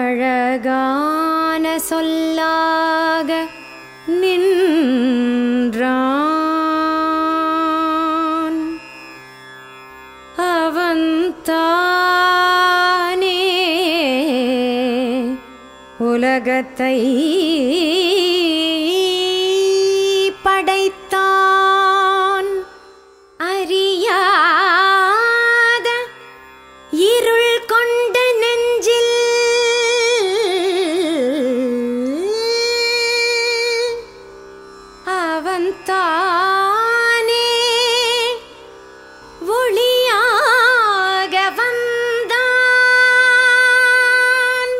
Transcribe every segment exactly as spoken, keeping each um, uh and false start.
அழகான சொல்லாக நின்றான். அவன்தானே உலகத்தை படைத்தான். அறியாத இருள் கொண்ட நெஞ்சில் அவன்தானே ஒளியாக வந்தான்.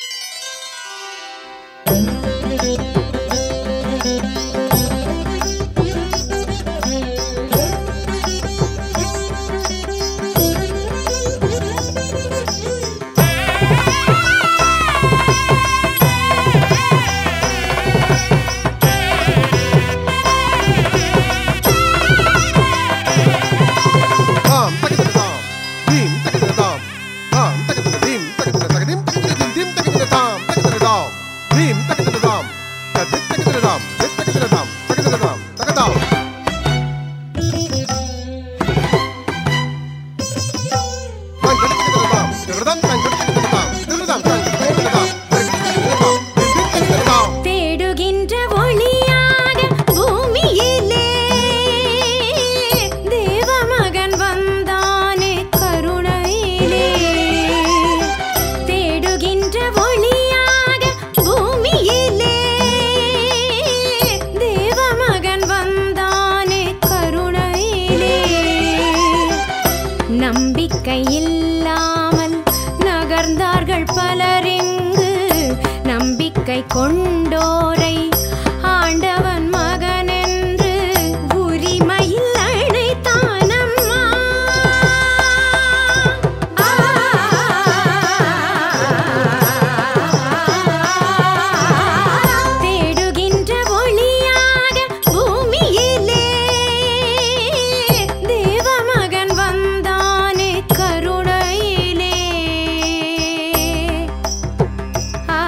தேடுகின்ற ஒளியாக பூமியிலே தேவமகன் வந்தானே கருணையிலே. தேடுகின்ற ஒளியாக பூமியிலே தேவமகன் வந்தானே கருணையிலே. நம்பிக்கை இல்லாமல் நகர்ந்தார்கள் பலரிங்கு. நம்பிக்கை கொண்டோரை ஆண்டவன் மகன் என்று உரிமையில் அழைத்தானம்மா. தேடுகின்ற ஒளியாக பூமியிலே தேவமகன் வந்தானே கருணையிலே. ஆ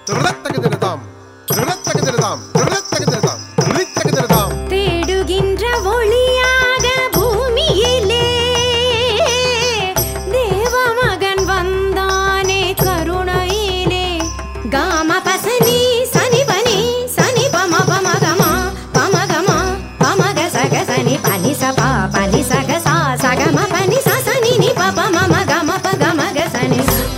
திருளத்தகதினதாம் திருளத்தகதினதாம் திருளத்தகதினதாம் திருளத்தகதினதாம் தேடுகின்ற ஒளியாக பூமியிலே தேவமகன் வந்தானே கருணையிலே காம பசனி சனி பனி சனி பம பம கமா பம கமா பமக சக சனி பனி சபா பனி சக சா சகம பனி ச சனி நி ப ப மம கம ப கமக சனி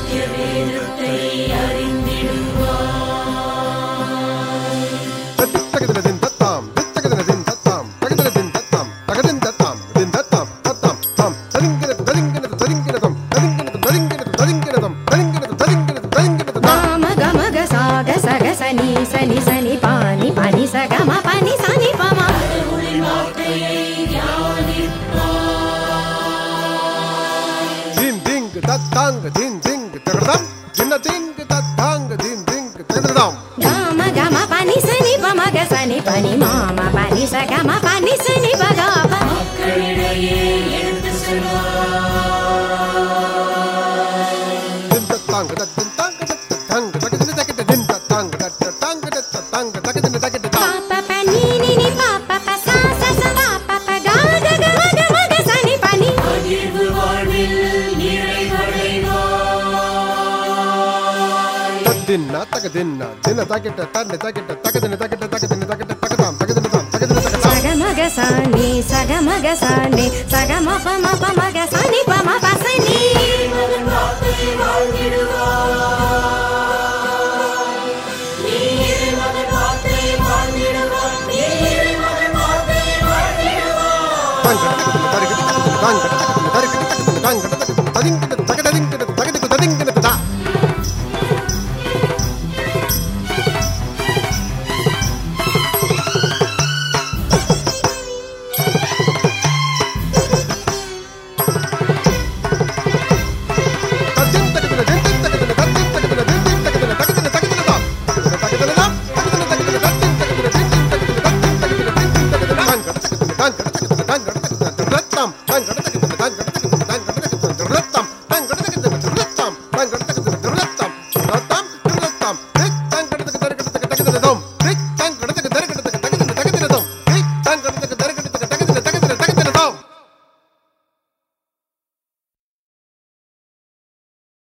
தகதினதின் தத்தாம் தகதினதின் தத்தாம் தகதினதின் தத்தாம் தகதின் தத்தாம் தின் தத்தாம் தத்தாம் தாம் தலிங்கினது தலிங்கினது தலிங்கினதம் தலிங்கினது தலிங்கினது தலிங்கினதம் தலிங்கினது தலிங்கினது தலிங்கினது காம கமக சாக சக சனி சனி சனி பானி பனி சகம பனி சனி பம தின் திங் தத்தாங் தின் திங் தகதம் தின்ன திங் தத்தாங் தின் திங் தகதம் காம கம பனி சனி பமக சனி பனி மாம பனி சகம பனி சனி பகாப தின் தத்தாங் தத்தின் தாங் தத்தாங் தகதின தகத தின் தத்தாங் தத்தாங் தத்தாங் தகதின தகத தாம் பாப்ப பனி நி நி பாப்ப ப சா ச ச பாப்ப ப கா க க ம க ம க சனி பனி தத்தின்ன தகதின்ன தின தகட தன்ன தகட தகதின தகட தகதின தகட தகதாம் தகதின தாம் தகதின தகதாம் சகமக சனி சகமக சனி சகம பம பமக சனி பம ப சனி தாங்க தகதின தகதின தாங்க தகதின தகதின